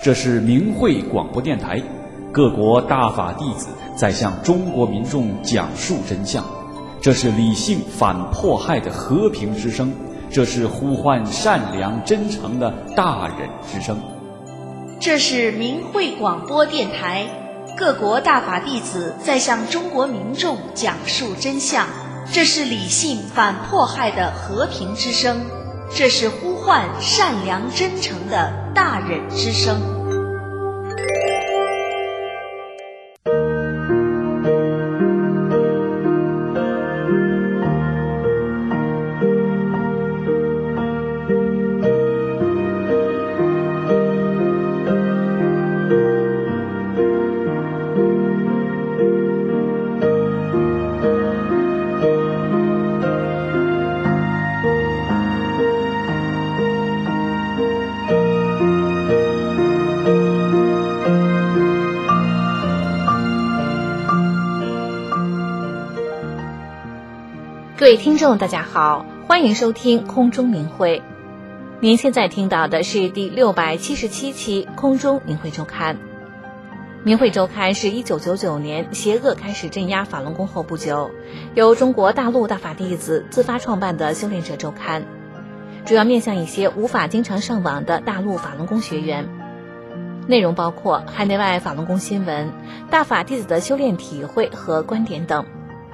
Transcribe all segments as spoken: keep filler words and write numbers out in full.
这是明慧广播电台，各国大法弟子在向中国民众讲述真相。这是理性反迫害的和平之声，这是呼唤善良真诚的大忍之声。 这是明慧广播电台，各国大法弟子在向中国民众讲述真相。这是理性反迫害的和平之声，这是呼唤善良真诚的大忍之声。 各位听众大家好，欢迎收听空中明慧。您现在听到的是第六百七十七期空中明慧周刊。明慧周刊是一九九九年邪恶开始镇压法轮功后不久，由中国大陆大法弟子自发创办的修炼者周刊，主要面向一些无法经常上网的大陆法轮功学员。内容包括海内外法轮功新闻、大法弟子的修炼体会和观点等。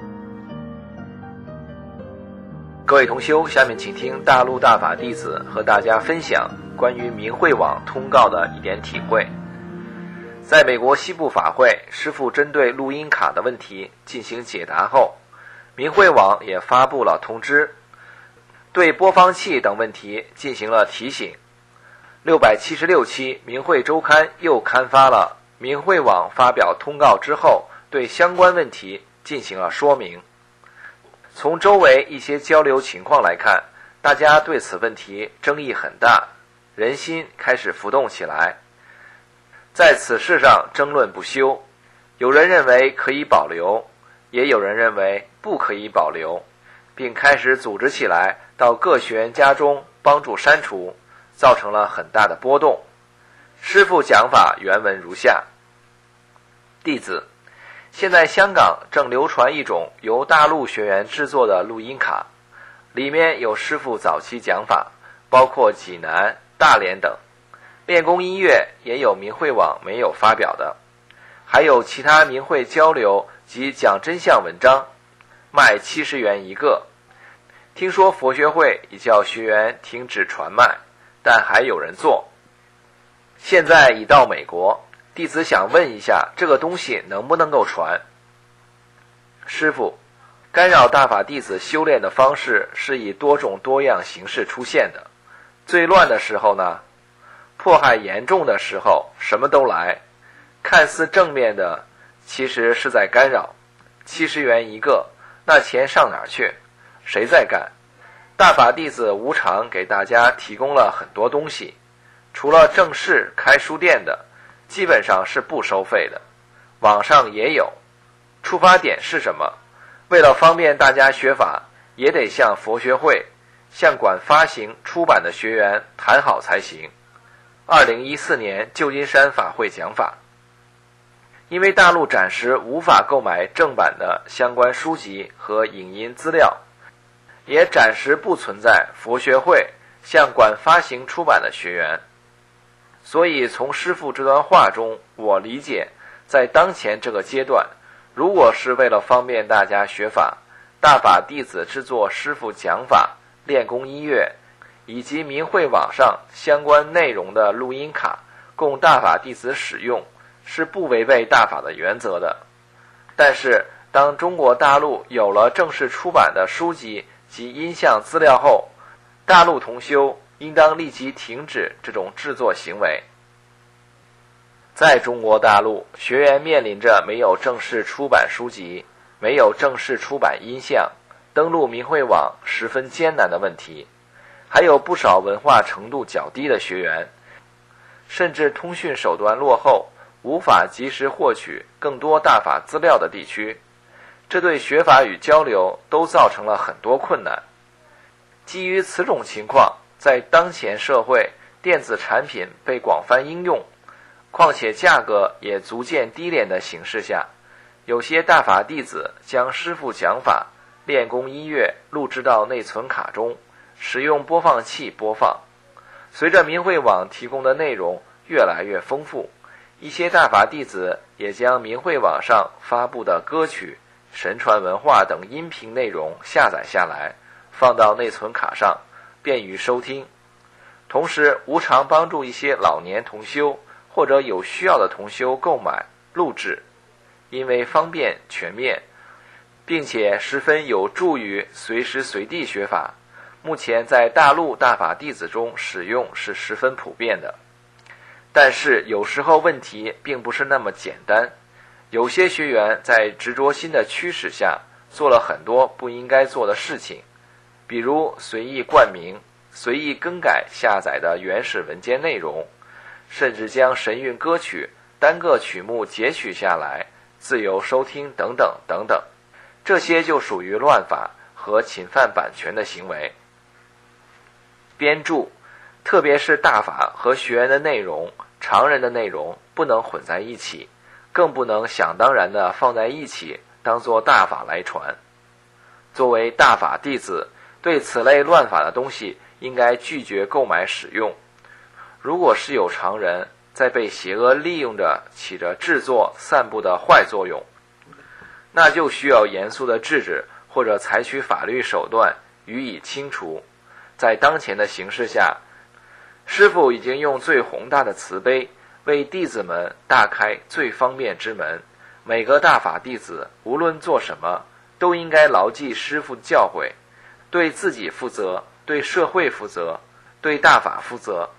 各位同修，下面请听大陆大法弟子和大家分享关于明慧网通告的一点体会。在美国西部法会，师父针对录音卡的问题进行解答后，明慧网也发布了通知，对播放器等问题进行了提醒。六百七十六期明慧周刊又刊发了明慧网发表通告之后对相关问题进行了说明。从周围一些交流情况来看，大家对此问题争议很大，人心开始浮动起来，在此事上争论不休，有人认为可以保留，也有人认为不可以保留，并开始组织起来到各学员家中帮助删除，造成了很大的波动。师父讲法原文如下：弟子，现在香港正流传一种由大陆学员制作的录音卡，里面有师父早期讲法，包括济南、大连等，练功音乐也有明慧网没有发表的，还有其他明慧交流及讲真相文章，卖七十元一个。听说佛学会已叫学员停止传卖，但还有人做。现在已到美国，弟子想问一下，这个东西能不能够传？师父，干扰大法弟子修炼的方式是以多种多样形式出现的。最乱的时候呢，迫害严重的时候，什么都来。看似正面的，其实是在干扰。七十元一个，那钱上哪儿去？谁在干？大法弟子无偿给大家提供了很多东西，除了正式开书店的，基本上是不收费的，网上也有。出发点是什么？为了方便大家学法，也得向佛学会、向管发行出版的学员谈好才行。二零一四年旧金山法会讲法，因为大陆暂时无法购买正版的相关书籍和影音资料，也暂时不存在佛学会向管发行出版的学员。所以从师父这段话中，我理解，在当前这个阶段，如果是为了方便大家学法，大法弟子制作师父讲法、练功音乐以及明慧网上相关内容的录音卡供大法弟子使用，是不违背大法的原则的。但是当中国大陆有了正式出版的书籍及音像资料后，大陆同修应当立即停止这种制作行为。在中国大陆，学员面临着没有正式出版书籍、没有正式出版音像、登录明慧网十分艰难的问题，还有不少文化程度较低的学员，甚至通讯手段落后，无法及时获取更多大法资料的地区，这对学法与交流都造成了很多困难。基于此种情况，在当前社会电子产品被广泛应用， 况且价格也逐渐低廉的形势下，有些大法弟子将师父讲法、练功音乐录制到内存卡中，使用播放器播放。随着明慧网提供的内容越来越丰富，一些大法弟子也将明慧网上发布的歌曲、神传文化等音频内容下载下来，放到内存卡上，便于收听。同时无偿帮助一些老年同修或者有需要的同修购买录制，因为方便全面，并且十分有助于随时随地学法，目前在大陆大法弟子中使用是十分普遍的。但是有时候问题并不是那么简单，有些学员在执着心的驱使下做了很多不应该做的事情，比如随意冠名、随意更改下载的原始文件内容，甚至将神韵歌曲单个曲目截取下来自由收听等等等等，这些就属于乱法和侵犯版权的行为。编著，特别是大法和学员的内容、常人的内容不能混在一起，更不能想当然地放在一起当作大法来传。作为大法弟子，对此类乱法的东西应该拒绝购买使用。如果是有常人在被邪恶利用着起着制作散布的坏作用，那就需要严肃的制止或者采取法律手段予以清除。在当前的形势下，师父已经用最宏大的慈悲为弟子们大开最方便之门，每个大法弟子无论做什么都应该牢记师父教诲，对自己负责，对社会负责，对大法负责。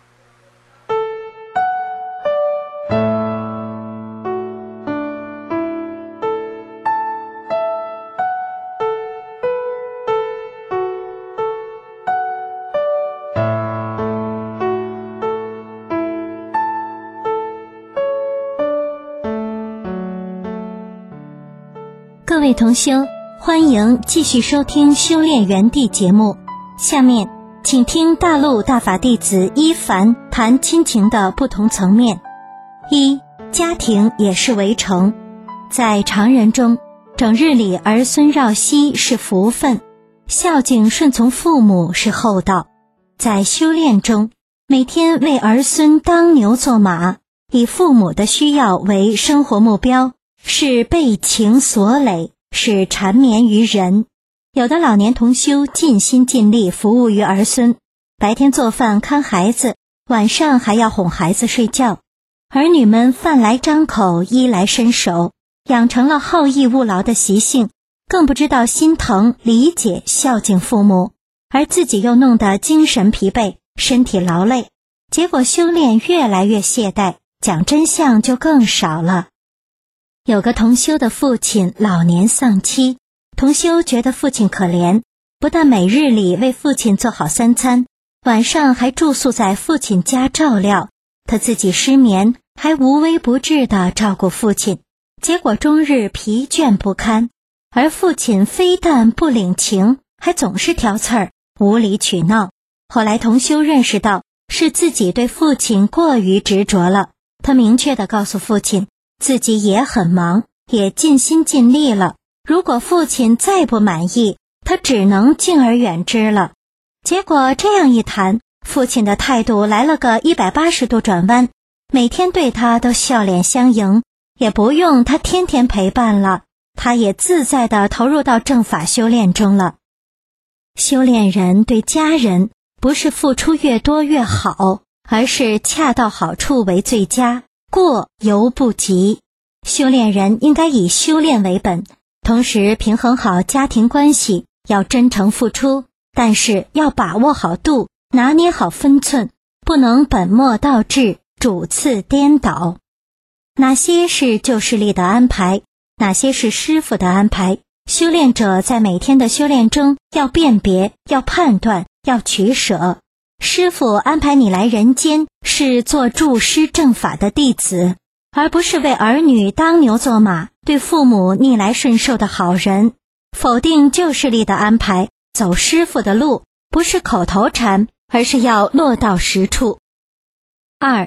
各位同修，欢迎继续收听修炼园地节目。下面请听大陆大法弟子一凡谈亲情的不同层面。一、家庭也是围城。在常人中，整日里儿孙绕膝是福分，孝敬顺从父母是厚道。在修炼中，每天为儿孙当牛做马，以父母的需要为生活目标，是被情所累，是缠绵于人。有的老年同修尽心尽力服务于儿孙，白天做饭看孩子，晚上还要哄孩子睡觉。儿女们饭来张口，衣来伸手，养成了好逸恶劳的习性，更不知道心疼、理解、孝敬父母，而自己又弄得精神疲惫，身体劳累，结果修炼越来越懈怠，讲真相就更少了。有个同修的父亲老年丧妻，同修觉得父亲可怜，不但每日里为父亲做好三餐，晚上还住宿在父亲家照料，他自己失眠，还无微不至地照顾父亲，结果终日疲倦不堪。而父亲非但不领情，还总是挑刺儿，无理取闹。后来同修认识到是自己对父亲过于执着了，他明确地告诉父亲，自己也很忙，也尽心尽力了，如果父亲再不满意，他只能敬而远之了。结果这样一谈，父亲的态度来了个一百八十度转弯，每天对他都笑脸相迎，也不用他天天陪伴了，他也自在地投入到正法修炼中了。修炼人对家人不是付出越多越好，而是恰到好处为最佳，过犹不及。修炼人应该以修炼为本，同时平衡好家庭关系，要真诚付出，但是要把握好度，拿捏好分寸，不能本末倒置，主次颠倒。哪些是旧势力的安排，哪些是师父的安排，修炼者在每天的修炼中要辨别，要判断，要取舍。师父安排你来人间，是做助师正法的弟子，而不是为儿女当牛做马，对父母逆来顺受的好人。否定旧势力的安排，走师父的路，不是口头禅，而是要落到实处。二、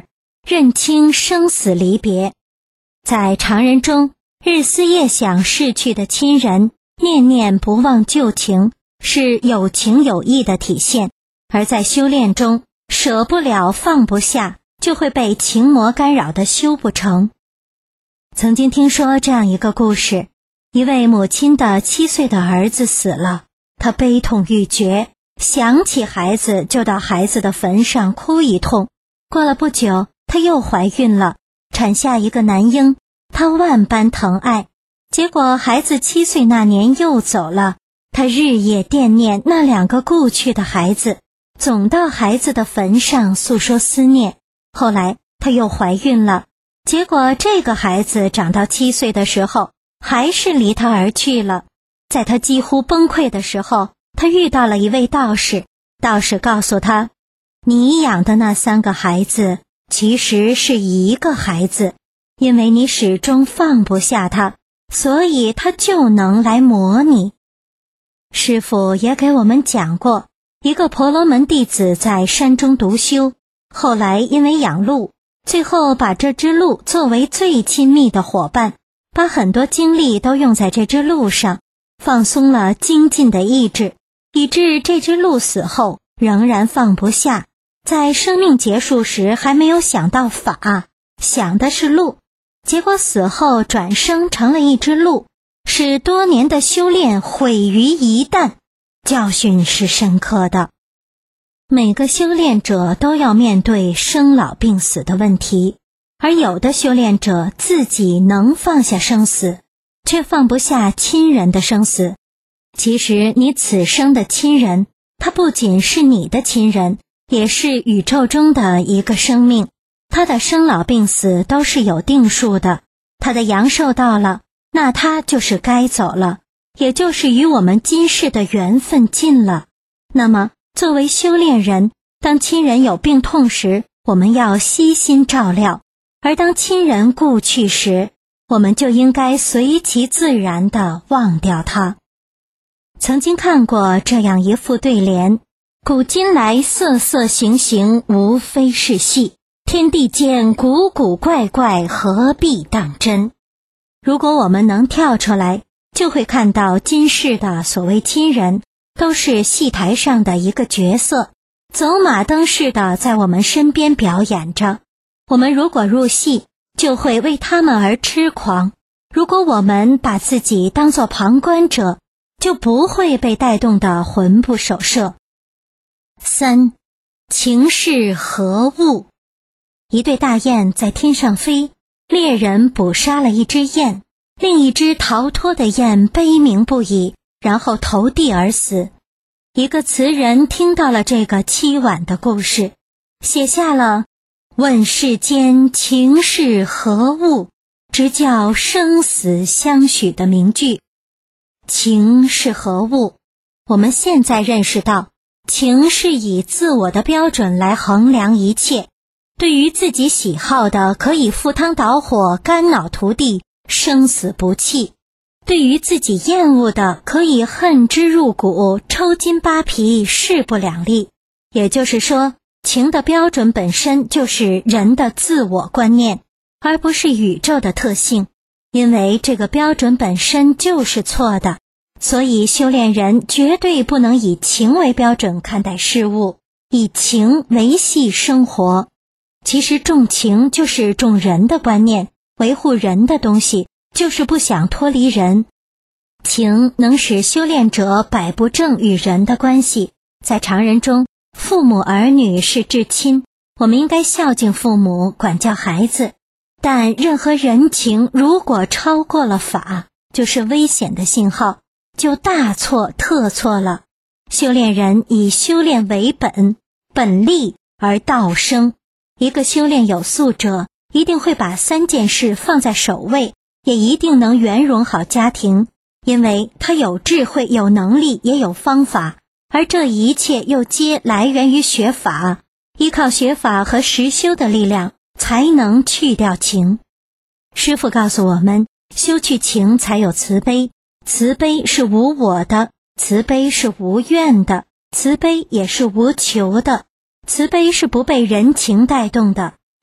认清生死离别。在常人中，日思夜想逝去的亲人，念念不忘旧情，是有情有义的体现；而在修炼中，舍不了放不下，就会被情魔干扰的修不成。曾经听说这样一个故事，一位母亲的七岁的儿子死了，她悲痛欲绝，想起孩子就到孩子的坟上哭一通。过了不久，她又怀孕了，产下一个男婴，她万般疼爱。结果孩子七岁那年又走了，她日夜惦念那两个故去的孩子，总到孩子的坟上诉说思念。后来她又怀孕了，结果这个孩子长到七岁的时候，还是离她而去了。在她几乎崩溃的时候，她遇到了一位道士，道士告诉她，你养的那三个孩子其实是一个孩子，因为你始终放不下他，所以他就能来磨你。师父也给我们讲过，一个婆罗门弟子在山中独修，后来因为养鹿，最后把这只鹿作为最亲密的伙伴，把很多精力都用在这只鹿上，放松了精进的意志，以致这只鹿死后仍然放不下，在生命结束时还没有想到法，想的是鹿，结果死后转生成了一只鹿，使多年的修炼毁于一旦，教训是深刻的。每个修炼者都要面对生老病死的问题，而有的修炼者自己能放下生死，却放不下亲人的生死。其实你此生的亲人，他不仅是你的亲人，也是宇宙中的一个生命，他的生老病死都是有定数的，他的阳寿到了，那他就是该走了，也就是与我们今世的缘分尽了。那么作为修炼人，当亲人有病痛时，我们要悉心照料，而当亲人故去时，我们就应该随其自然地忘掉他。曾经看过这样一副对联，古今来色色形形，无非是戏，天地间古古怪怪，何必当真。如果我们能跳出来，就会看到今世的所谓亲人都是戏台上的一个角色，走马灯似的在我们身边表演着。我们如果入戏，就会为他们而痴狂；如果我们把自己当作旁观者，就不会被带动得魂不守舍。三，情是何物？一对大雁在天上飞，猎人捕杀了一只雁，另一只逃脱的雁悲鸣不已，然后投地而死。一个词人听到了这个凄婉的故事，写下了问世间情是何物，直教生死相许的名句。情是何物？我们现在认识到，情是以自我的标准来衡量一切，对于自己喜好的可以赴汤蹈火，肝脑涂地，生死不弃；对于自己厌恶的可以恨之入骨，抽筋扒皮，势不两立。也就是说，情的标准本身就是人的自我观念，而不是宇宙的特性。因为这个标准本身就是错的，所以修炼人绝对不能以情为标准看待事物，以情维系生活。其实重情就是重人的观念，维护人的东西，就是不想脱离人。情能使修炼者摆不正与人的关系。在常人中，父母儿女是至亲，我们应该孝敬父母，管教孩子。但任何人情如果超过了法，就是危险的信号，就大错特错了。修炼人以修炼为本，本立而道生。一个修炼有素者，一定会把三件事放在首位，也一定能圆融好家庭，因为他有智慧，有能力，也有方法，而这一切又皆来源于学法，依靠学法和实修的力量，才能去掉情。师父告诉我们，修去情才有慈悲，慈悲是无我的，慈悲是无怨的，慈悲也是无求的，慈悲是不被人情带动的，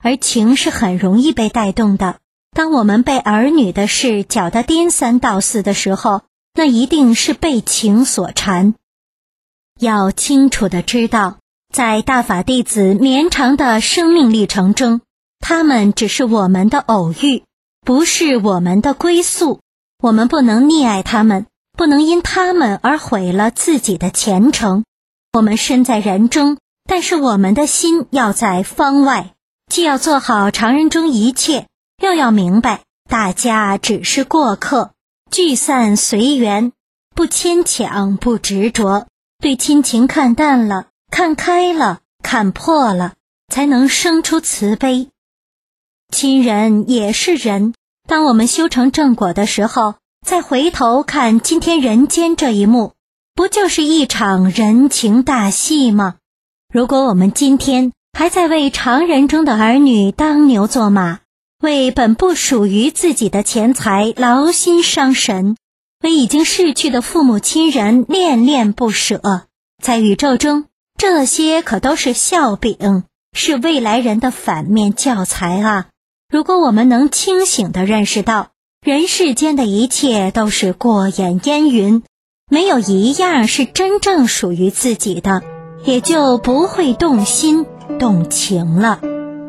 而情是很容易被带动的。当我们被儿女的事搅得颠三倒四的时候，那一定是被情所缠。要清楚地知道，在大法弟子绵长的生命历程中，他们只是我们的偶遇，不是我们的归宿。我们不能溺爱他们，不能因他们而毁了自己的前程。我们身在人中，但是我们的心要在方外，既要做好常人中一切，又要明白大家只是过客，聚散随缘，不牵强，不执着，对亲情看淡了，看开了，看破了，才能生出慈悲。亲人也是人，当我们修成正果的时候，再回头看今天人间这一幕，不就是一场人情大戏吗？如果我们今天还在为常人中的儿女当牛做马，为本不属于自己的钱财劳心伤神，为已经逝去的父母亲人恋恋不舍，在宇宙中，这些可都是笑柄，是未来人的反面教材啊！如果我们能清醒地认识到，人世间的一切都是过眼烟云，没有一样是真正属于自己的，也就不会动心动情了。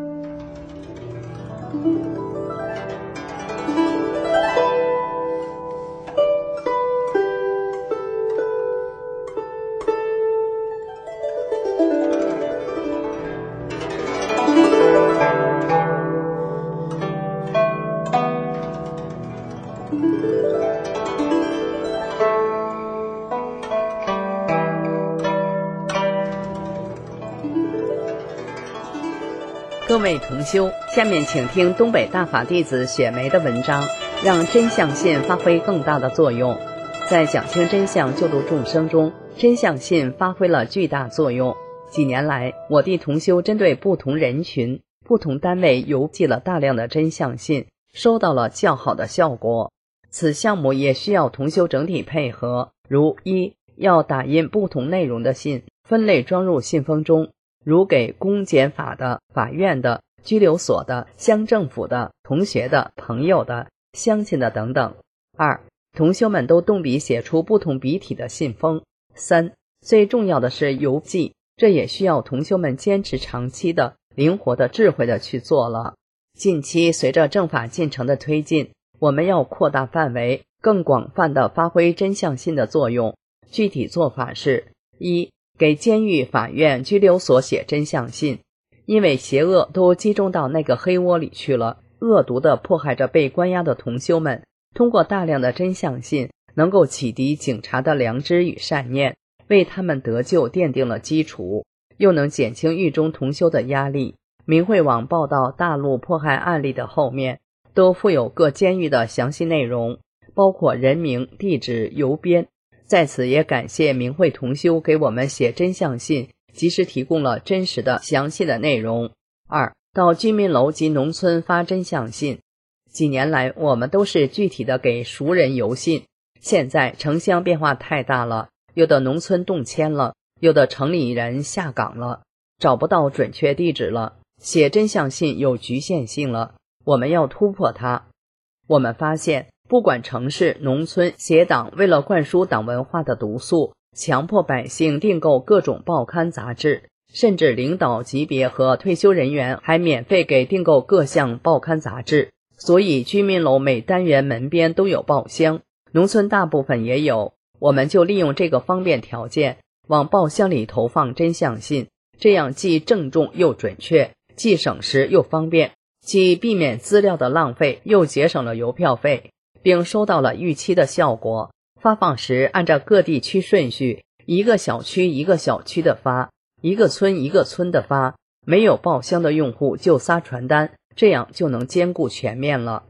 各位同修，下面请听东北大法弟子雪梅的文章，让真相信发挥更大的作用。在讲清真相救度众生中，真相信发挥了巨大作用。几年来，我弟同修针对不同人群、不同单位邮寄了大量的真相信，收到了较好的效果。此项目也需要同修整体配合，如一，要打印不同内容的信，分类装入信封中，如给公检法的、法院的、拘留所的、乡政府的、同学的、朋友的、乡亲的等等。二，同修们都动笔写出不同笔体的信封。三，最重要的是邮寄，这也需要同修们坚持长期的、灵活的、智慧的去做了。近期随着政法进程的推进，我们要扩大范围，更广泛地发挥真相信的作用。具体做法是：一，给监狱、法院、拘留所写真相信，因为邪恶都集中到那个黑窝里去了，恶毒地迫害着被关押的同修们。通过大量的真相信，能够启迪警察的良知与善念，为他们得救奠定了基础，又能减轻狱中同修的压力。明慧网报道大陆迫害案例的后面，都附有各监狱的详细内容，包括人名、地址、邮编。在此也感谢明慧同修给我们写真相信，及时提供了真实的详细的内容。二，到居民楼及农村发真相信。几年来，我们都是具体的给熟人邮信，现在城乡变化太大了，有的农村动迁了，有的城里人下岗了，找不到准确地址了，写真相信有局限性了，我们要突破它。我们发现，不管城市、农村，邪党为了灌输党文化的毒素，强迫百姓订购各种报刊杂志，甚至领导级别和退休人员还免费给订购各项报刊杂志。所以居民楼每单元门边都有报箱，农村大部分也有，我们就利用这个方便条件，往报箱里投放真相信，这样既郑重又准确，既省时又方便，既避免资料的浪费，又节省了邮票费，并收到了预期的效果。发放时按照各地区顺序，一个小区一个小区的发，一个村一个村的发，没有报箱的用户就撒传单，这样就能兼顾全面了。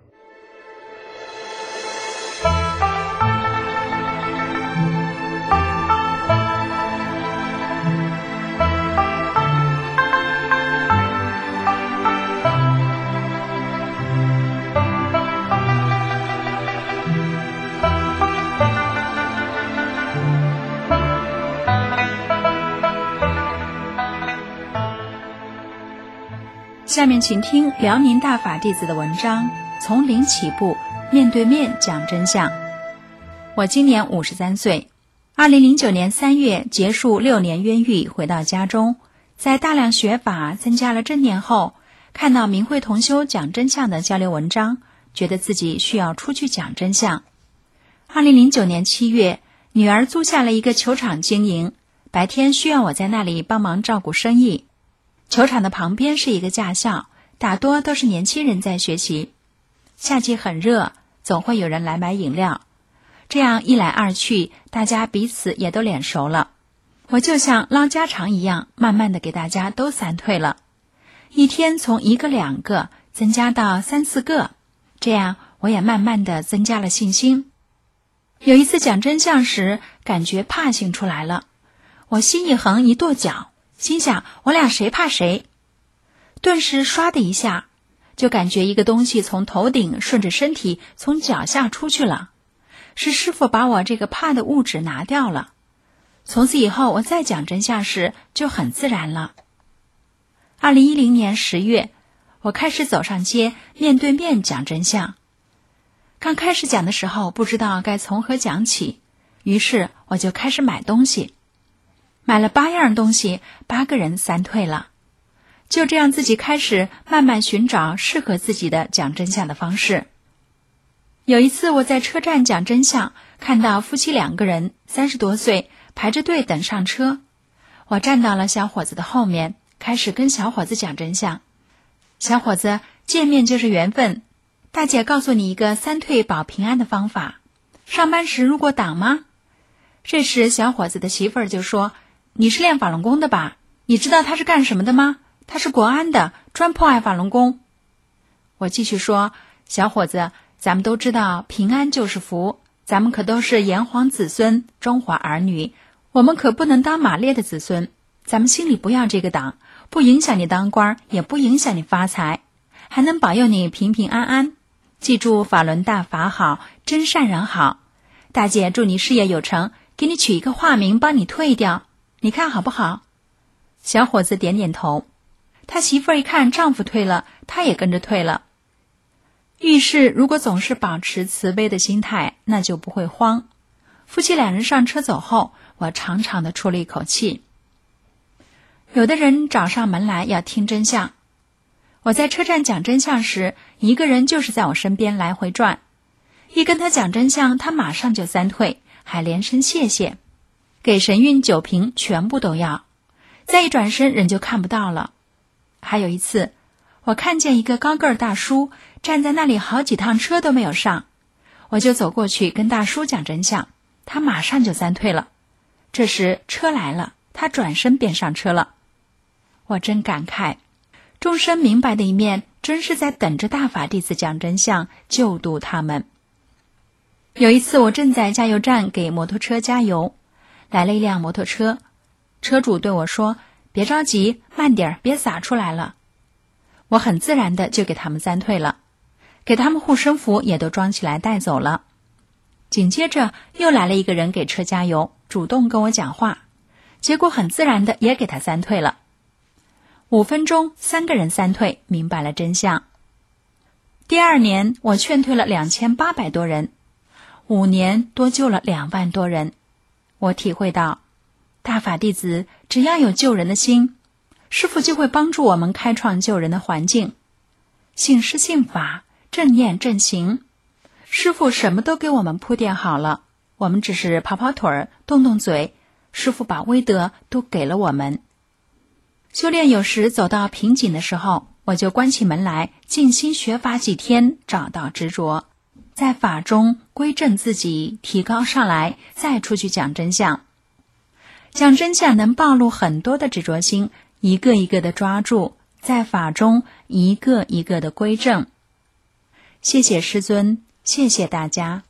下面请听辽宁大法弟子的文章，从零起步，面对面讲真相。我今年五十三岁，二零零九年三月结束六年冤狱，回到家中，在大量学法增加了正念后，看到明慧同修讲真相的交流文章，觉得自己需要出去讲真相。二零零九年七月，女儿租下了一个球场经营，白天需要我在那里帮忙照顾生意。球场的旁边是一个驾校，大多都是年轻人在学习。夏季很热，总会有人来买饮料。这样一来二去，大家彼此也都脸熟了。我就像捞家常一样，慢慢的给大家都散退了。一天从一个两个增加到三四个，这样我也慢慢的增加了信心。有一次讲真相时，感觉怕性出来了，我心一横一跺脚，心想我俩谁怕谁，顿时唰的一下，就感觉一个东西从头顶顺着身体从脚下出去了，是师父把我这个怕的物质拿掉了。从此以后我再讲真相时就很自然了。二零一零年十月，我开始走上街，面对面讲真相。刚开始讲的时候不知道该从何讲起，于是我就开始买东西。买了八样东西，八个人三退了。就这样自己开始慢慢寻找适合自己的讲真相的方式。有一次我在车站讲真相，看到夫妻两个人三十多岁排着队等上车，我站到了小伙子的后面，开始跟小伙子讲真相。小伙子，见面就是缘分，大姐告诉你一个三退保平安的方法，上班时如果挡吗？这时小伙子的媳妇儿就说，你是练法轮功的吧？你知道他是干什么的吗？他是国安的，专迫害法轮功。我继续说，小伙子，咱们都知道平安就是福，咱们可都是炎黄子孙，中华儿女，我们可不能当马列的子孙，咱们心里不要这个党，不影响你当官，也不影响你发财，还能保佑你平平安安。记住法轮大法好，真善人好。大姐祝你事业有成，给你取一个化名帮你退掉，你看好不好？小伙子点点头。他媳妇儿一看丈夫退了，他也跟着退了。遇事如果总是保持慈悲的心态，那就不会慌。夫妻两人上车走后，我长长的出了一口气。有的人找上门来要听真相。我在车站讲真相时，一个人就是在我身边来回转，一跟他讲真相，他马上就三退，还连声谢谢，给神韵酒瓶全部都要，再一转身人就看不到了。还有一次，我看见一个高个儿大叔站在那里，好几趟车都没有上，我就走过去跟大叔讲真相，他马上就三退了。这时车来了，他转身便上车了。我真感慨，众生明白的一面，真是在等着大法弟子讲真相，救度他们。有一次我正在加油站给摩托车加油，来了一辆摩托车，车主对我说，别着急，慢点，别洒出来了。我很自然的就给他们三退了，给他们护身符也都装起来带走了。紧接着又来了一个人给车加油，主动跟我讲话，结果很自然的也给他三退了。五分钟三个人三退，明白了真相。第二年我劝退了两千八百多人，五年多救了两万多人。我体会到大法弟子只要有救人的心，师父就会帮助我们开创救人的环境。信师信法，正念正行，师父什么都给我们铺垫好了，我们只是跑跑腿儿，动动嘴，师父把威德都给了我们。修炼有时走到瓶颈的时候，我就关起门来静心学法几天，找到执着，在法中归正自己，提高上来，再出去讲真相。讲真相能暴露很多的执着心，一个一个的抓住，在法中一个一个的归正。谢谢师尊，谢谢大家。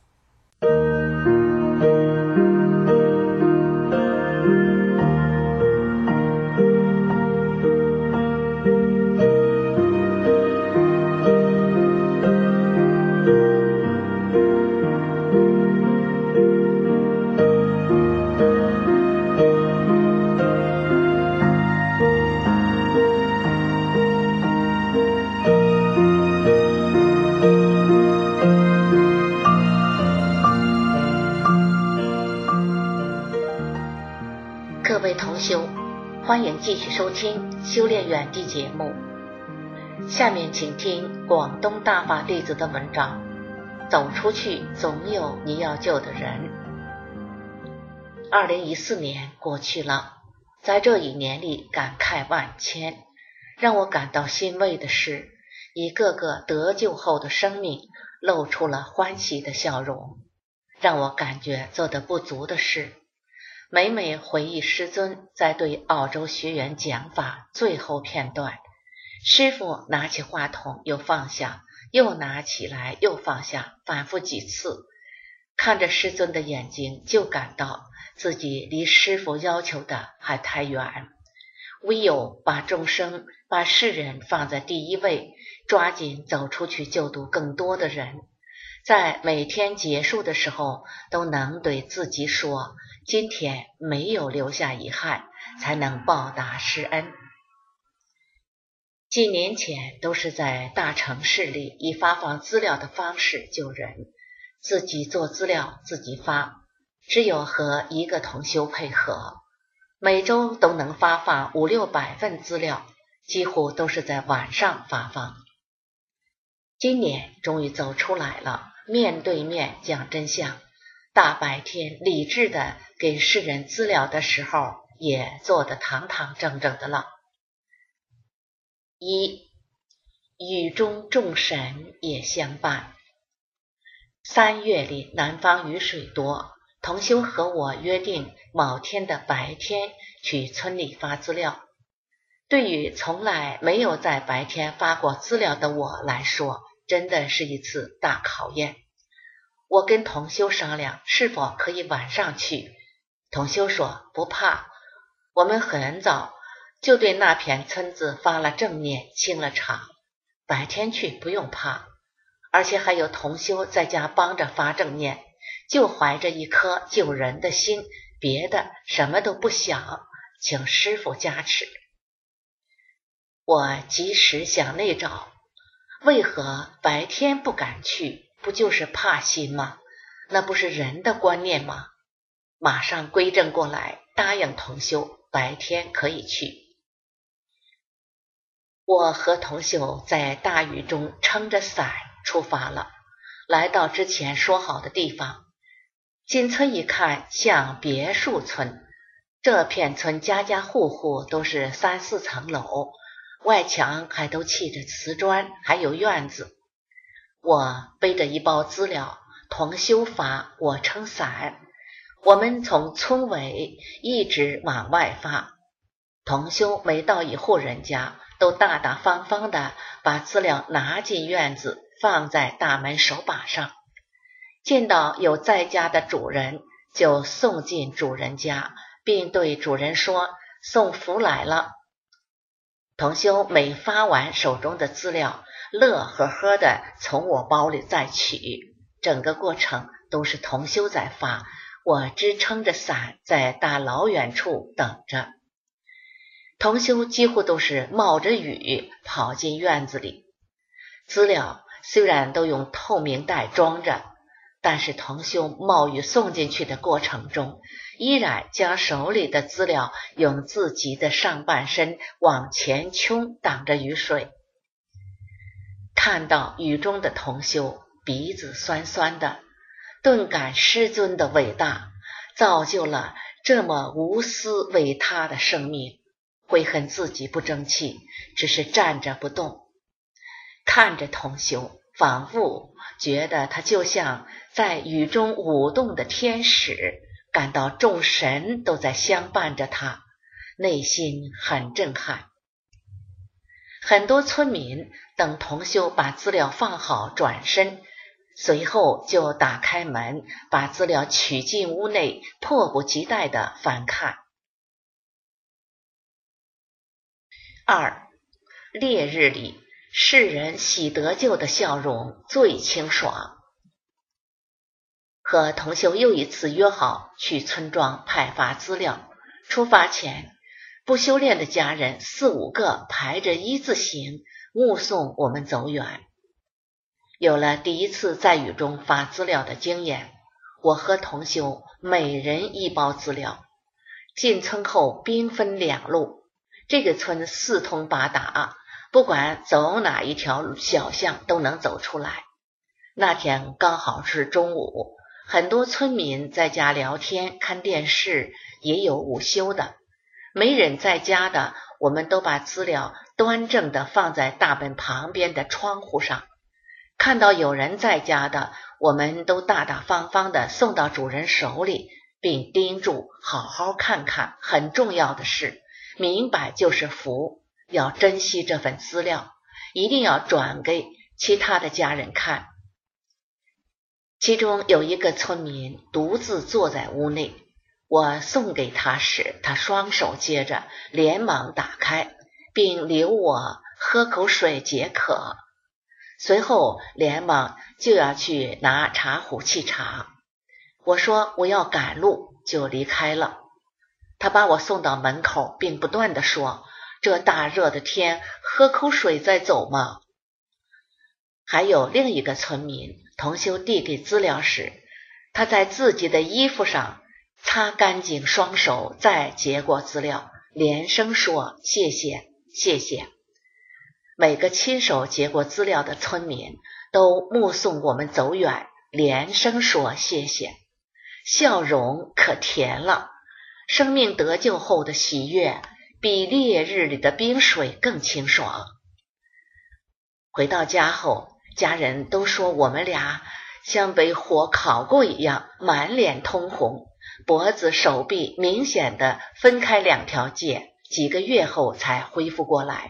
继续收听修炼园地节目。下面请听广东大法弟子的文章，走出去总有你要救的人。二零一四年过去了，在这一年里感慨万千。让我感到欣慰的是，一个个得救后的生命露出了欢喜的笑容。让我感觉做得不足的是，每每回忆师尊在对澳洲学员讲法最后片段，师父拿起话筒又放下，又拿起来又放下，反复几次，看着师尊的眼睛，就感到自己离师父要求的还太远。唯有把众生、把世人放在第一位，抓紧走出去救度更多的人，在每天结束的时候都能对自己说，今天没有留下遗憾，才能报答师恩。几年前都是在大城市里以发放资料的方式救人，自己做资料自己发，只有和一个同修配合，每周都能发放五六百份资料，几乎都是在晚上发放。今年终于走出来了，面对面讲真相，大白天理智的给世人资料的时候，也做得堂堂正正的了。一，雨中众神也相伴。三月里南方雨水多，同修和我约定某天的白天去村里发资料。对于从来没有在白天发过资料的我来说，真的是一次大考验。我跟同修商量是否可以晚上去，同修说不怕，我们很早就对那片村子发了正念清了场，白天去不用怕，而且还有同修在家帮着发正念，就怀着一颗救人的心，别的什么都不想，请师父加持。我及时向内找，为何白天不敢去？不就是怕心吗？那不是人的观念吗？马上归正过来，答应同修白天可以去。我和同修在大雨中撑着伞出发了，来到之前说好的地方。进村一看，像别墅村，这片村家家户户都是三四层楼，外墙还都砌着瓷砖，还有院子。我背着一包资料，同修发，我撑伞，我们从村尾一直往外发。同修每到一户人家，都大大方方的把资料拿进院子，放在大门手把上。见到有在家的主人，就送进主人家，并对主人说送福来了。同修每发完手中的资料，乐呵呵的从我包里再取，整个过程都是同修在发，我支撑着伞在大老远处等着。同修几乎都是冒着雨跑进院子里，资料虽然都用透明袋装着，但是同修冒雨送进去的过程中，依然将手里的资料用自己的上半身往前冲，挡着雨水。看到雨中的同修，鼻子酸酸的，顿感师尊的伟大，造就了这么无私为他的生命，悔恨自己不争气，只是站着不动。看着同修，仿佛觉得他就像在雨中舞动的天使，感到众神都在相伴着他，内心很震撼。很多村民等同修把资料放好转身，随后就打开门，把资料取进屋内，迫不及待地翻看。二，烈日里世人喜得救的笑容最清爽。和同修又一次约好去村庄派发资料，出发前不修炼的家人四五个排着一字形目送我们走远。有了第一次在雨中发资料的经验，我和同修每人一包资料，进村后兵分两路， 这个村四通八达，不管走哪一条小巷都能走出来。那天刚好是中午，很多村民在家聊天看电视，也有午休的。没人在家的，我们都把资料端正地放在大门旁边的窗户上。看到有人在家的，我们都大大方方地送到主人手里，并叮嘱好好看看，很重要的事，明白就是福，要珍惜这份资料，一定要转给其他的家人看。其中有一个村民独自坐在屋内，我送给他时，他双手接着，连忙打开，并留我喝口水解渴。随后连忙就要去拿茶壶沏茶，我说我要赶路，就离开了。他把我送到门口，并不断地说，这大热的天，喝口水再走嘛。还有另一个村民，同修递给资料时，他在自己的衣服上擦干净双手，再接过资料，连声说谢谢谢谢。每个亲手接过资料的村民都目送我们走远，连声说谢谢，笑容可甜了。生命得救后的喜悦比烈日里的冰水更清爽。回到家后，家人都说我们俩像被火烤过一样，满脸通红，脖子手臂明显的分开两条界，几个月后才恢复过来。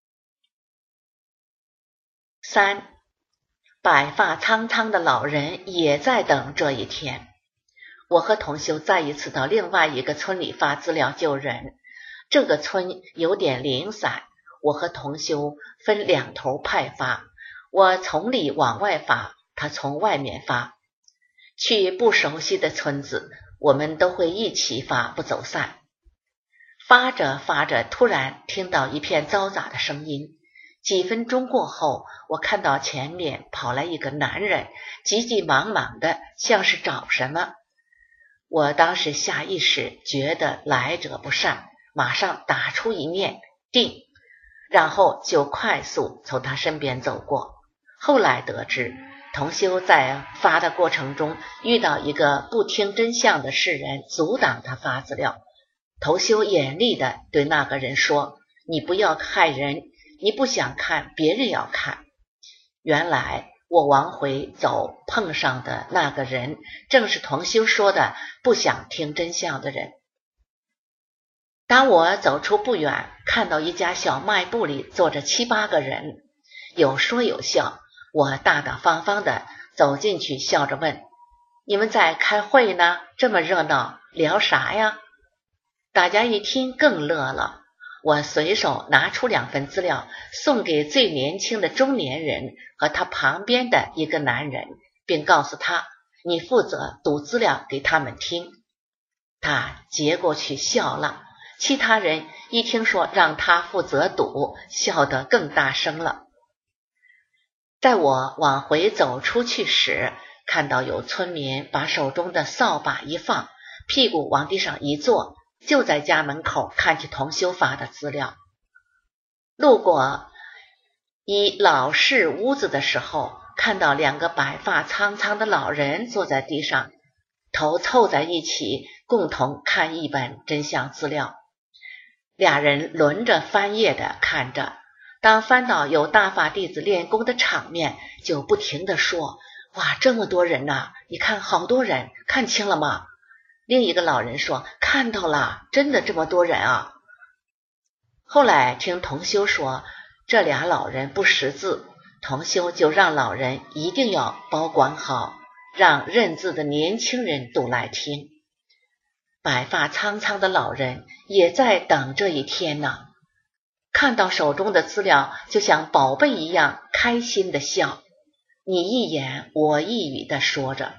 三，白发苍苍的老人也在等这一天。我和同修再一次到另外一个村里发资料救人，这个村有点零散，我和同修分两头派发，我从里往外发，他从外面发。去不熟悉的村子，我们都会一起发，不走散。发着发着，突然听到一片嘈杂的声音。几分钟过后，我看到前面跑来一个男人，急急忙忙的，像是找什么。我当时下意识觉得来者不善，马上打出一念定，然后就快速从他身边走过。后来得知，同修在发的过程中遇到一个不听真相的世人，阻挡他发资料。同修严厉地对那个人说，你不要害人，你不想看，别人要看。原来我往回走碰上的那个人，正是同修说的不想听真相的人。当我走出不远，看到一家小卖部里坐着七八个人，有说有笑，我大大方方地走进去，笑着问，你们在开会呢？这么热闹，聊啥呀？大家一听更乐了。我随手拿出两份资料，送给最年轻的中年人和他旁边的一个男人，并告诉他，你负责读资料给他们听。他接过去笑了，其他人一听说让他负责读，笑得更大声了。在我往回走出去时，看到有村民把手中的扫把一放，屁股往地上一坐，就在家门口看起同修发的资料。路过一老式屋子的时候，看到两个白发苍苍的老人坐在地上，头凑在一起，共同看一本真相资料。俩人轮着翻页的看着，当翻到有大法弟子练功的场面，就不停地说，哇，这么多人啊，你看好多人，看清了吗？另一个老人说，看到了，真的这么多人啊。后来听同修说，这俩老人不识字，同修就让老人一定要保管好，让认字的年轻人读来听。白发苍苍的老人也在等这一天呢，看到手中的资料就像宝贝一样开心的笑，你一言我一语的说着。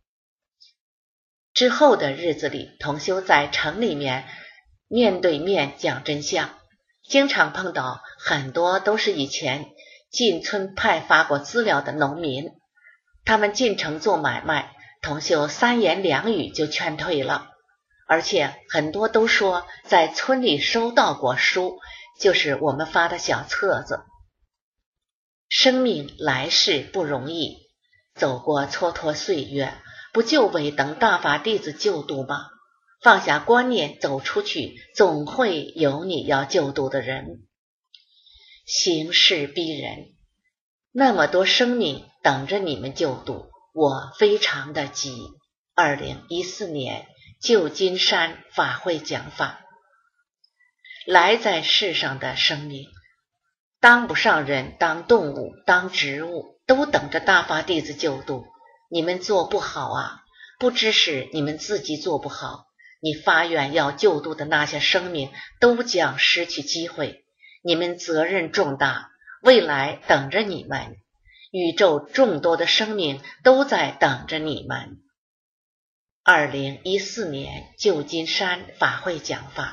之后的日子里，同修在城里面面对面讲真相，经常碰到很多都是以前进村派发过资料的农民，他们进城做买卖，同修三言两语就劝退了，而且很多都说在村里收到过书， 就是我们发的小册子。生命来世不容易，走过蹉跎岁月，不就为等大法弟子救度吗？放下观念走出去，总会有你要救度的人。形势逼人，那么多生命等着你们救度，我非常的急。二零一四年旧金山法会讲法，来在世上的生命，当不上人，当动物，当植物，都等着大法弟子救度。你们做不好啊，不只是你们自己做不好，你发愿要救度的那些生命都将失去机会。你们责任重大，未来等着你们，宇宙众多的生命都在等着你们。二零一四年旧金山法会讲法。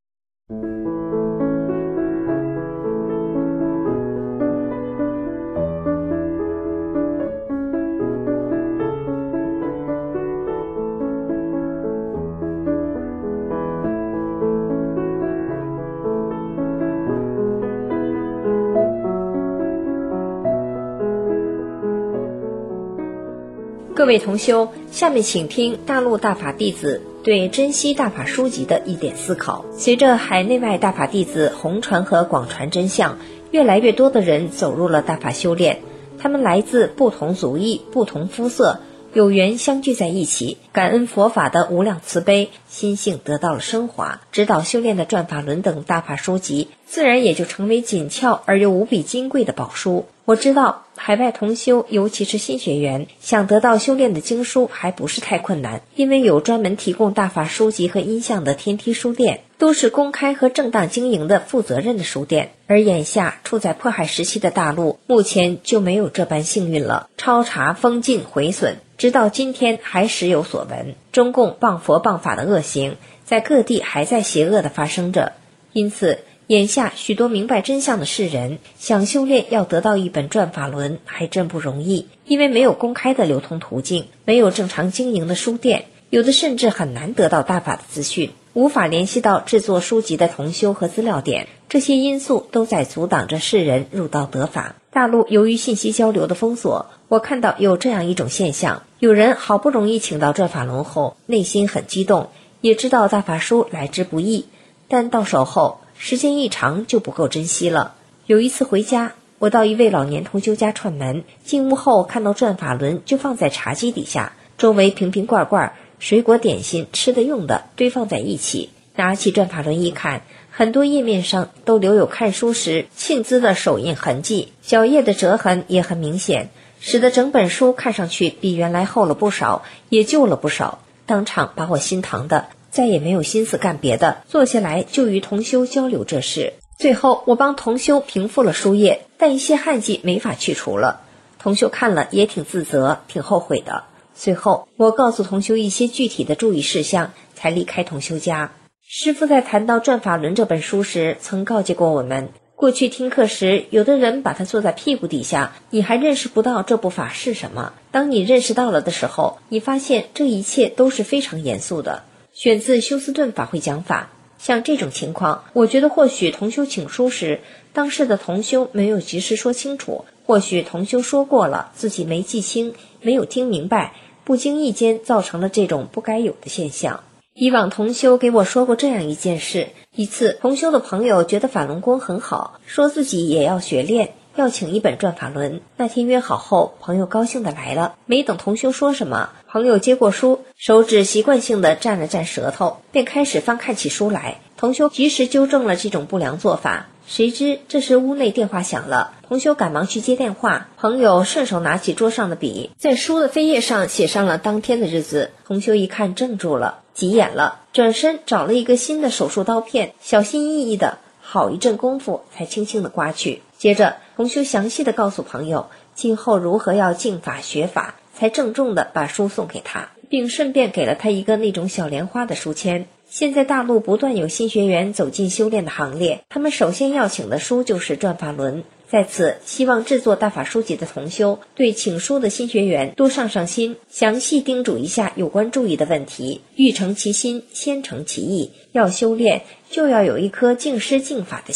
各位同修，下面请听大陆大法弟子对珍惜大法书籍的一点思考。随着海内外大法弟子弘传和广传真相，越来越多的人走入了大法修炼，他们来自不同族裔、不同肤色，有缘相聚在一起，感恩佛法的无量慈悲，心性得到了升华，指导修炼的转法轮等大法书籍自然也就成为紧俏而又无比金贵的宝书。我知道海外同修，尤其是新学员，想得到修炼的经书还不是太困难，因为有专门提供大法书籍和音像的天梯书店，都是公开和正当经营的负责任的书店。而眼下处在迫害时期的大陆，目前就没有这般幸运了，抄查、封禁、毁损，直到今天还时有所闻。中共谤佛谤法的恶行在各地还在邪恶地发生着，因此眼下许多明白真相的世人想修炼，要得到一本转法轮还真不容易，因为没有公开的流通途径，没有正常经营的书店，有的甚至很难得到大法的资讯，无法联系到制作书籍的同修和资料点，这些因素都在阻挡着世人入道得法。大陆由于信息交流的封锁，我看到有这样一种现象，有人好不容易请到转法轮后，内心很激动，也知道大法书来之不易，但到手后时间一长就不够珍惜了。有一次回家，我到一位老年同修家串门，进屋后看到转法轮就放在茶几底下，周围瓶瓶罐罐、水果点心、吃的用的堆放在一起。拿起转法轮一看，很多页面上都留有看书时庆姿的手印痕迹，角页的折痕也很明显，使得整本书看上去比原来厚了不少，也旧了不少。当场把我心疼的再也没有心思干别的，坐下来就与同修交流这事。最后我帮同修平复了书页，但一些汗迹没法去除了。同修看了也挺自责，挺后悔的。随后我告诉同修一些具体的注意事项，才离开同修家。师父在谈到转法轮这本书时曾告诫过我们，过去听课时有的人把它坐在屁股底下，你还认识不到这部法是什么，当你认识到了的时候，你发现这一切都是非常严肃的。选自休斯顿法会讲法。像这种情况，我觉得或许同修请书时，当时的同修没有及时说清楚，或许同修说过了，自己没记清，没有听明白，不经意间造成了这种不该有的现象。以往同修给我说过这样一件事，一次同修的朋友觉得法轮功很好，说自己也要学练，要请一本转法轮。那天约好后，朋友高兴地来了，没等同修说什么，朋友接过书，手指习惯性地蘸了蘸舌头，便开始翻看起书来。同修及时纠正了这种不良做法。谁知这时屋内电话响了，同修赶忙去接电话，朋友顺手拿起桌上的笔，在书的扉页上写上了当天的日子。同修一看怔住了，急眼了，转身找了一个新的手术刀片，小心翼翼的好一阵功夫才轻轻地刮去。接着同修详细地告诉朋友今后如何要敬法学法，才郑重地把书送给他，并顺便给了他一个那种小莲花的书签。现在大陆不断有新学员走进修炼的行列，他们首先要请的书就是转法轮。在此希望制作大法书籍的同修对请书的新学员多上上心，详细叮嘱一下有关注意的问题，欲成其心先成其意，要修炼就要有一颗敬师敬法的心，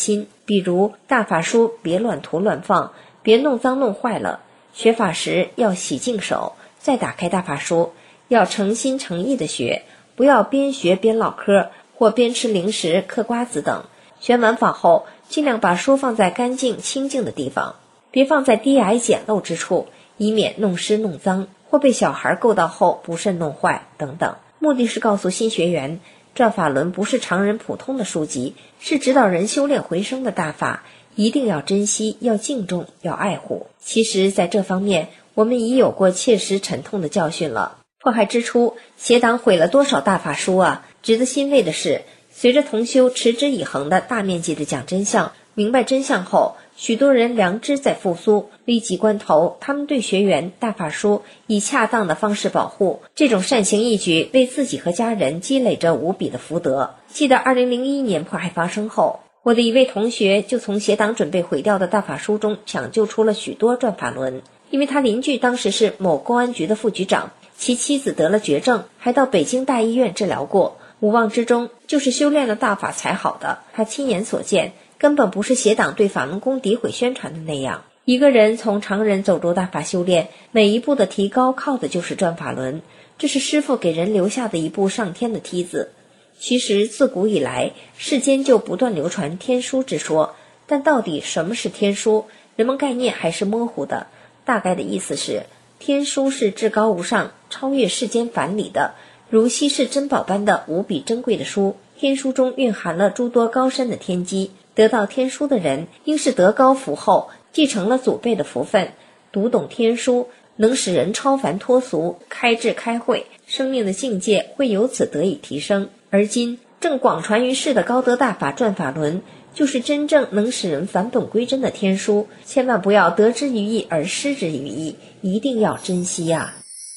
比如大法书别乱涂乱放，别弄脏弄坏了。学法时要洗净手，再打开大法书，要诚心诚意地学，不要边学边唠嗑，或边吃零食嗑瓜子等。学完法后，尽量把书放在干净清净的地方，别放在低矮简陋之处，以免弄湿弄脏，或被小孩够到后不慎弄坏等等。目的是告诉新学员，转法轮不是常人普通的书籍，是指导人修炼回升的大法，一定要珍惜，要敬重，要爱护。其实在这方面，我们已有过切实沉痛的教训了。迫害之初，邪党毁了多少大法书啊！值得欣慰的是，随着同修持之以恒的大面积的讲真相，明白真相后，许多人良知在复苏，危急关头，他们对学员大法书以恰当的方式保护，这种善行义举为自己和家人积累着无比的福德。记得二零零一年迫害发生后，我的一位同学就从邪党准备毁掉的大法书中抢救出了许多转法轮，因为他邻居当时是某公安局的副局长，其妻子得了绝症，还到北京大医院治疗过，无妄之中就是修炼了大法才好的。他亲眼所见，根本不是邪党对法轮功诋毁宣传的那样。一个人从常人走入大法修炼，每一步的提高靠的就是转法轮，这是师父给人留下的一部上天的梯子。其实自古以来，世间就不断流传天书之说，但到底什么是天书，人们概念还是模糊的。大概的意思是，天书是至高无上，超越世间凡理的，如稀世珍宝般的无比珍贵的书。天书中蕴含了诸多高深的天机，得到天书的人应是德高福厚，继承了祖辈的福分，读懂天书能使人超凡脱俗，开智开慧，生命的境界会由此得以提升。而今正广传于世的高德大法转法轮，就是真正能使人返本归真的天书，千万不要得之于意而失之于意，一定要珍惜啊！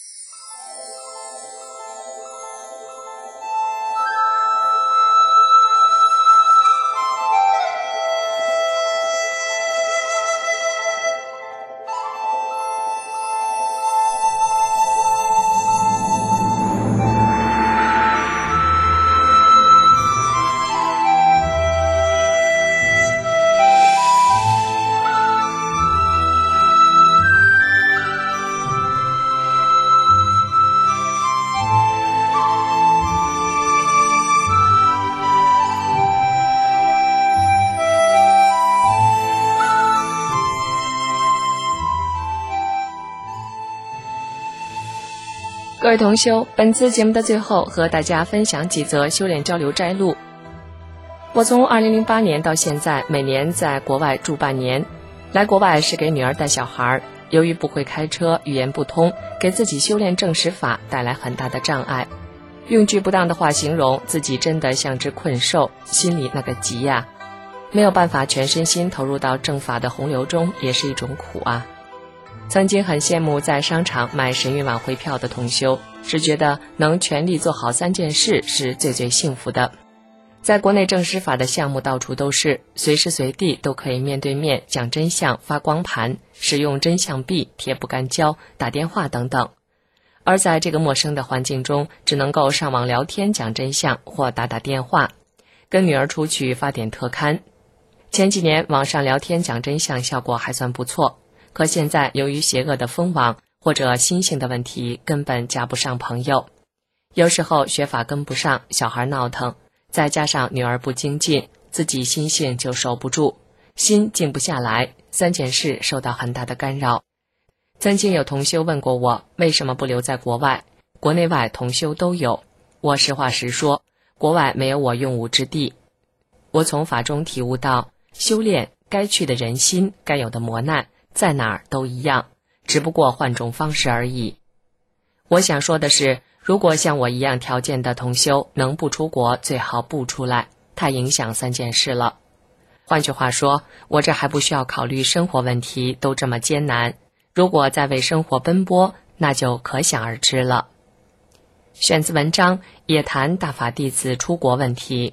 各位同修，本次节目的最后和大家分享几则修炼交流摘录。我从二零零八年到现在，每年在国外住半年。来国外是给女儿带小孩，由于不会开车，语言不通，给自己修炼正实法带来很大的障碍。用句不当的话形容，自己真的像只困兽，心里那个急呀、啊！没有办法全身心投入到正法的洪流中，也是一种苦啊。曾经很羡慕在商场买神韵晚会票的同修，只觉得能全力做好三件事是最最幸福的。在国内正实法的项目到处都是，随时随地都可以面对面讲真相、发光盘、使用真相币、贴不干胶、打电话等等。而在这个陌生的环境中，只能够上网聊天讲真相或打打电话，跟女儿出去发点特刊。前几年网上聊天讲真相效果还算不错，可现在由于邪恶的封网或者心性的问题，根本加不上朋友。有时候学法跟不上，小孩闹腾，再加上女儿不精进，自己心性就守不住，心静不下来，三件事受到很大的干扰。曾经有同修问过我，为什么不留在国外？国内外同修都有。我实话实说，国外没有我用武之地。我从法中体悟到，修炼该去的人心，该有的磨难，在哪儿都一样，只不过换种方式而已。我想说的是，如果像我一样条件的同修能不出国，最好不出来，太影响三件事了。换句话说，我这还不需要考虑生活问题，都这么艰难，如果再为生活奔波，那就可想而知了。选自文章，也谈大法弟子出国问题。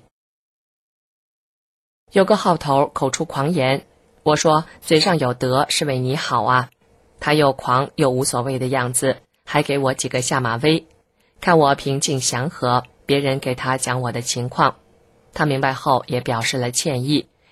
有个号头口出狂言，我说嘴上有德是为你好啊，他又狂又无所谓的样子，还给我几个下马威。看我平静祥和，别人给他讲我的情况，他明白后也表示了歉意，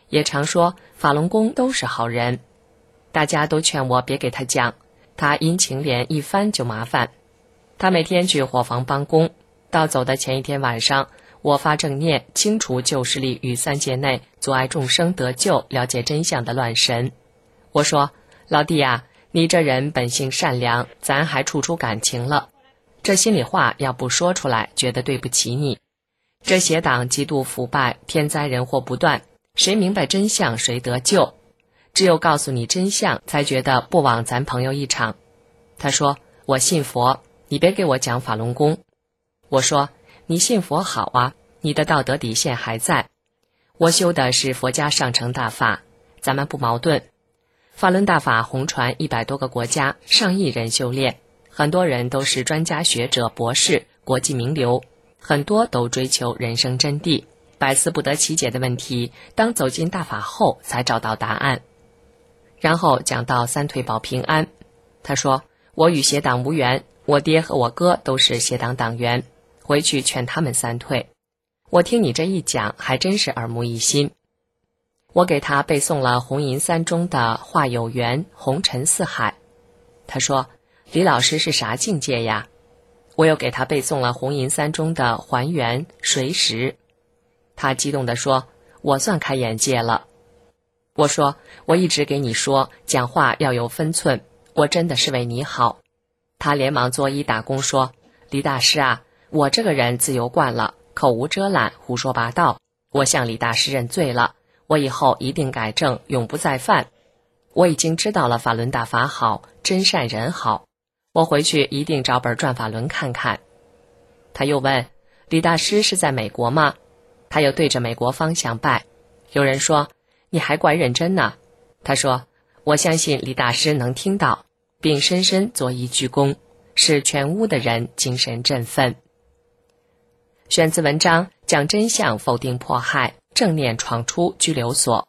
也常说法轮功都是好人。大家都劝我别给他讲，他阴晴连一翻就麻烦。他每天去伙房帮工，到走的前一天晚上，我发正念，清除旧势力与三界内阻碍众生得救、了解真相的乱神。我说，老弟啊，你这人本性善良，咱还处出感情了。这心里话要不说出来，觉得对不起你。这邪党极度腐败，天灾人祸不断，谁明白真相谁得救？只有告诉你真相，才觉得不枉咱朋友一场。他说，我信佛，你别给我讲法轮功。我说，你信佛好啊，你的道德底线还在。我修的是佛家上乘大法，咱们不矛盾。法轮大法红传一百多个国家，上亿人修炼，很多人都是专家学者、博士、国际名流，很多都追求人生真谛，百思不得其解的问题，当走进大法后才找到答案。然后讲到三退保平安，他说，我与邪党无缘，我爹和我哥都是邪党党员，回去劝他们三退。我听你这一讲，还真是耳目一新。我给他背诵了红银三中的化有缘、红尘四海。他说，李老师是啥境界呀？我又给他背诵了红银三中的还原、水石。他激动地说，我算开眼界了。我说，我一直给你说，讲话要有分寸，我真的是为你好。他连忙作揖打躬说，李大师啊，我这个人自由惯了，口无遮拦，胡说八道，我向李大师认罪了，我以后一定改正，永不再犯。我已经知道了法轮大法好，真善人好，我回去一定找本转法轮看看。他又问，李大师是在美国吗？他又对着美国方向拜。有人说，你还怪认真呢。他说，我相信李大师能听到，并深深作揖鞠躬，使全屋的人精神振奋。选自文章，讲真相，否定迫害，正念闯出拘留所。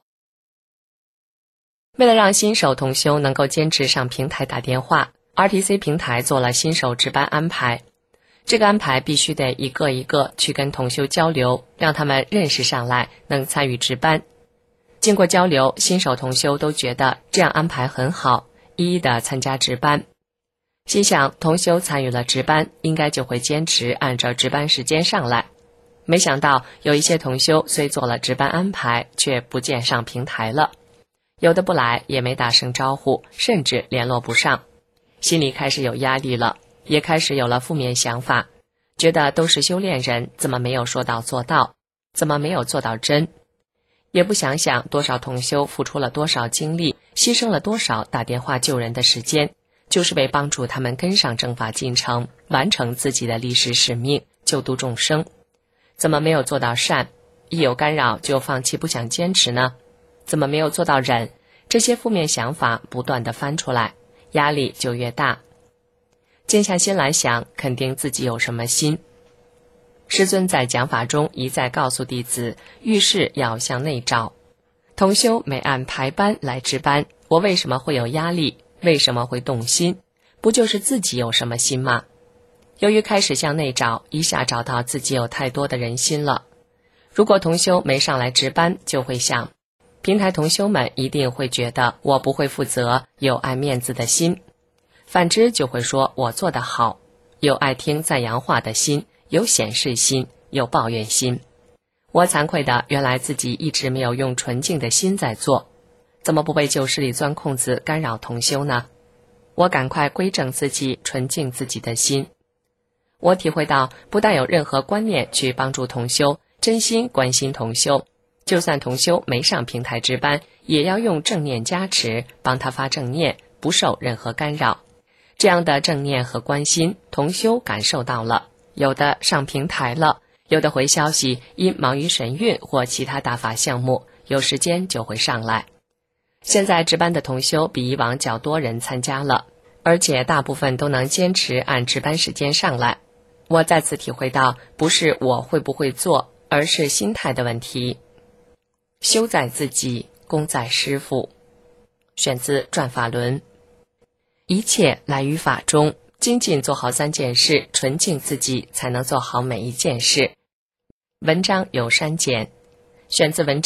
为了让新手同修能够坚持上平台打电话， R T C 平台做了新手值班安排。这个安排必须得一个一个去跟同修交流，让他们认识上来，能参与值班。经过交流，新手同修都觉得这样安排很好，一一的参加值班。心想同修参与了值班，应该就会坚持按照值班时间上来。没想到有一些同修虽做了值班安排，却不见上平台了，有的不来，也没打声招呼，甚至联络不上。心里开始有压力了，也开始有了负面想法，觉得都是修炼人，怎么没有说到做到，怎么没有做到真。也不想想多少同修付出了多少精力，牺牲了多少打电话救人的时间，就是为帮助他们跟上正法进程，完成自己的历史使命，救度众生。怎么没有做到善？一有干扰就放弃不想坚持呢？怎么没有做到忍？这些负面想法不断地翻出来，压力就越大。静下心来想，肯定自己有什么心。师尊在讲法中一再告诉弟子，遇事要向内找。同修每按排班来值班，我为什么会有压力？为什么会动心？不就是自己有什么心吗？由于开始向内找，一下找到自己有太多的人心了。如果同修没上来值班，就会想，平台同修们一定会觉得我不会负责，有爱面子的心。反之就会说我做得好，有爱听赞扬话的心，有显示心，有抱怨心。我惭愧的，原来自己一直没有用纯净的心在做，怎么不被旧势力钻空子干扰同修呢？我赶快归正自己，纯净自己的心。我体会到，不但有任何观念去帮助同修，真心关心同修，就算同修没上平台值班，也要用正念加持，帮他发正念，不受任何干扰。这样的正念和关心，同修感受到了，有的上平台了，有的回消息因忙于神韵或其他大法项目，有时间就会上来。现在值班的同修比以往较多人参加了，而且大部分都能坚持按值班时间上来。我再次体会到，不是我会不会做，而是心态的问题。修在自己，功在师父。选自转法轮。一切来于法中，精进做好三件事，纯净自己，才能做好每一件事。文章有删减，选自文章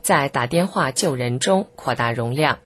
在打电话救人中扩大容量。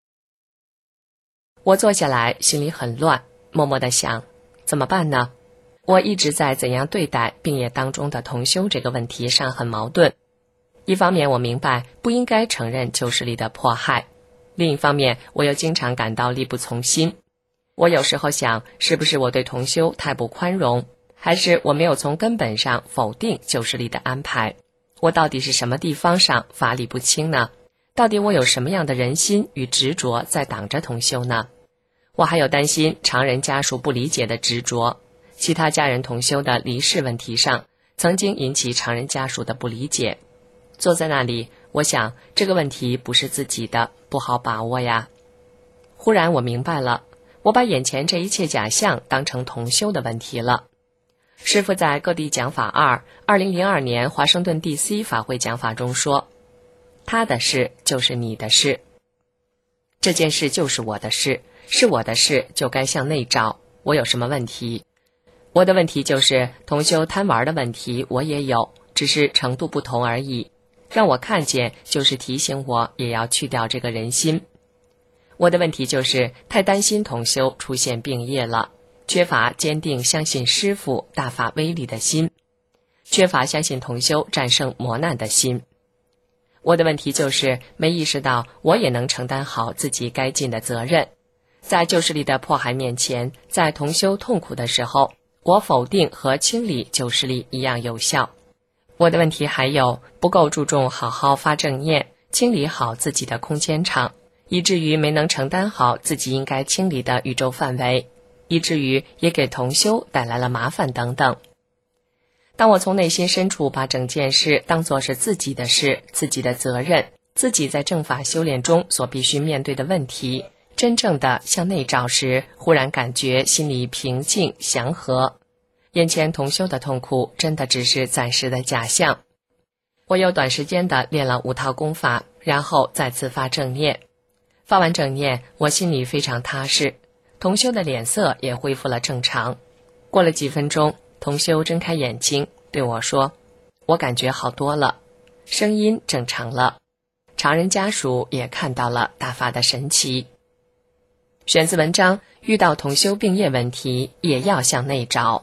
我坐下来，心里很乱，默默地想，怎么办呢？我一直在怎样对待病业当中的同修这个问题上很矛盾。一方面我明白不应该承认旧势力的迫害，另一方面我又经常感到力不从心。我有时候想，是不是我对同修太不宽容，还是我没有从根本上否定旧势力的安排？我到底是什么地方上法理不清呢？到底我有什么样的人心与执着在挡着同修呢？我还有担心常人家属不理解的执着，其他家人同修的离世问题上曾经引起常人家属的不理解。坐在那里，我想这个问题不是自己的，不好把握呀。忽然我明白了，我把眼前这一切假象当成同修的问题了。师父在各地讲法二二零零二年华盛顿 D C 法会讲法中说，他的事就是你的事，这件事就是我的事，是我的事就该向内找，我有什么问题？我的问题就是同修贪玩的问题，我也有，只是程度不同而已。让我看见就是提醒我也要去掉这个人心。我的问题就是太担心同修出现病业了，缺乏坚定相信师父大法威力的心，缺乏相信同修战胜磨难的心。我的问题就是没意识到我也能承担好自己该尽的责任。在旧势力的迫害面前，在同修痛苦的时候，我否定和清理旧势力一样有效。我的问题还有不够注重好好发正念，清理好自己的空间场，以至于没能承担好自己应该清理的宇宙范围，以至于也给同修带来了麻烦等等。当我从内心深处把整件事当作是自己的事，自己的责任，自己在正法修炼中所必须面对的问题，真正的向内找时，忽然感觉心里平静祥和，眼前同修的痛苦真的只是暂时的假象。我又短时间的练了五套功法，然后再次发正念。发完正念，我心里非常踏实，同修的脸色也恢复了正常。过了几分钟，同修睁开眼睛对我说，我感觉好多了，声音正常了，常人家属也看到了大法的神奇。选自文章，遇到同修病业问题也要向内找。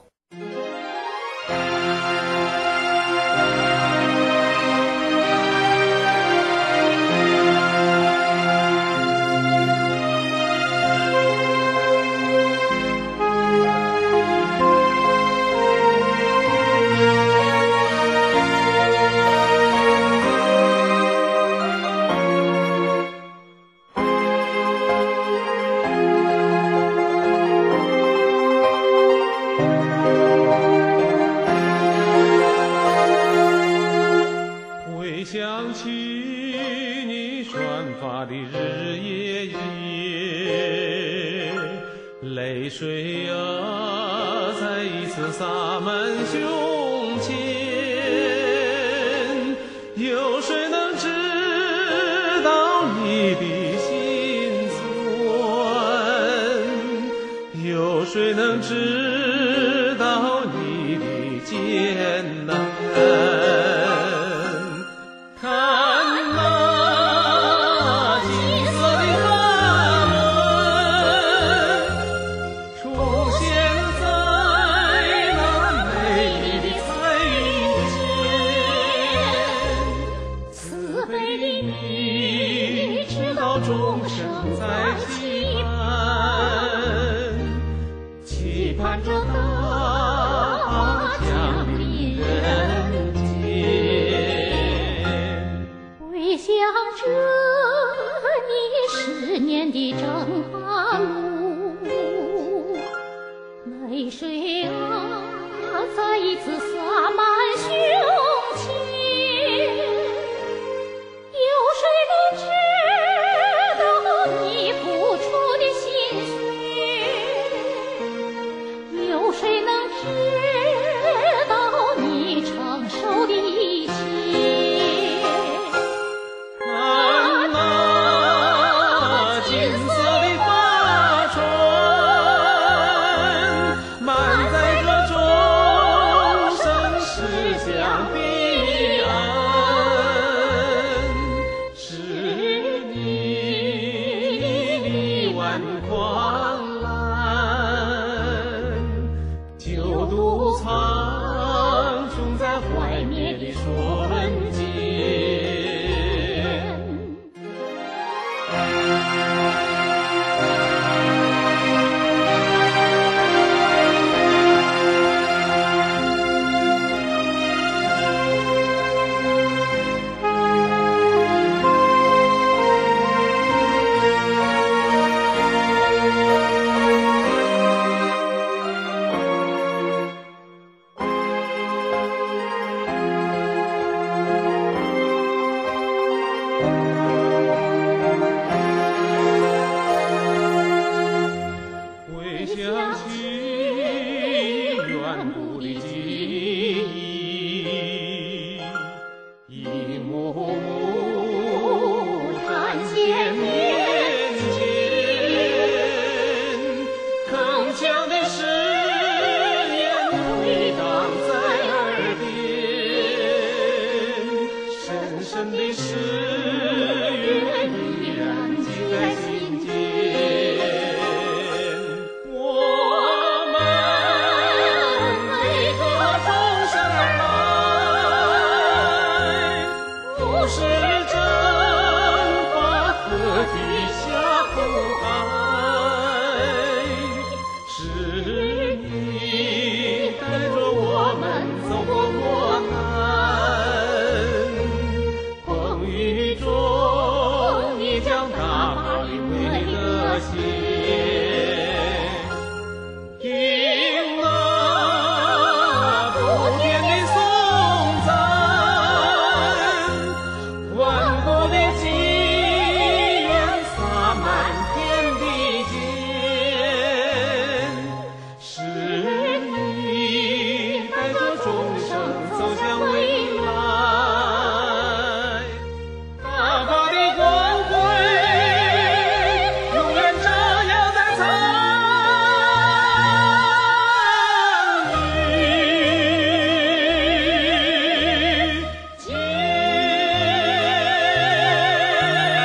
泪水啊，再一次洒满胸前，有谁能知道你的心酸？有谁能知道你的艰难？ 泪水啊，再一次洒满胸前，有谁能知道你付出的心血？有谁能知道你承受的一切？看那金色的发船，满载着众生世眼宽蓝，九度苍穹在怀灭的瞬间。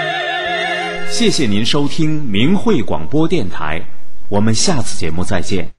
谢谢您收听明慧广播电台，我们下次节目再见。